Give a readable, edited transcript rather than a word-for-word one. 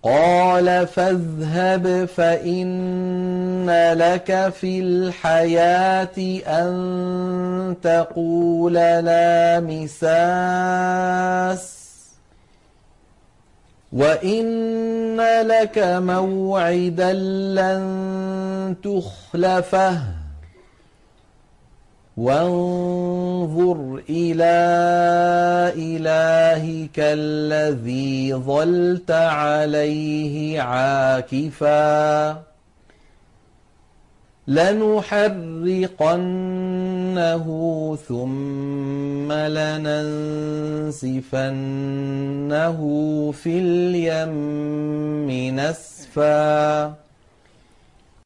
قال فاذهب فإن لك في الحياة أن تقول لا مساس وإن لك موعدا لن تخلفه وانظر إلى إلهك الذي ظلت عليه عاكفا لنحرقنه ثم لننسفنه في اليم نسفا